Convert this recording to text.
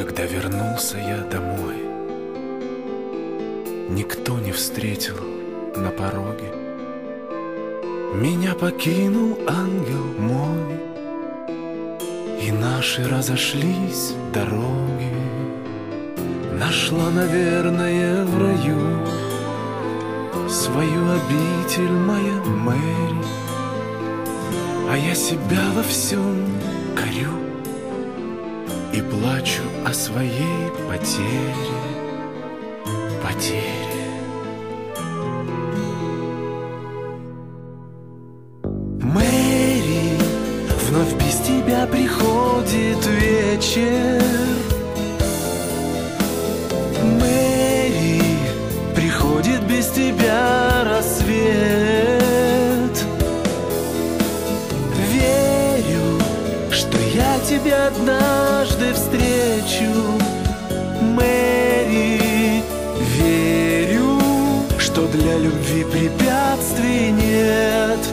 Когда вернулся я домой, никто не встретил на пороге. Меня покинул ангел мой, и наши разошлись дороги. Нашла, наверное, в раю свою обитель моя Мэри, а я себя во всем корю и плачу о своей потере, потере. Мэри, вновь без тебя приходит вечер. Мэри, приходит без тебя рассвет. Верю, что я тебя однажды встречу. Мэри, верю, что для любви препятствий нет.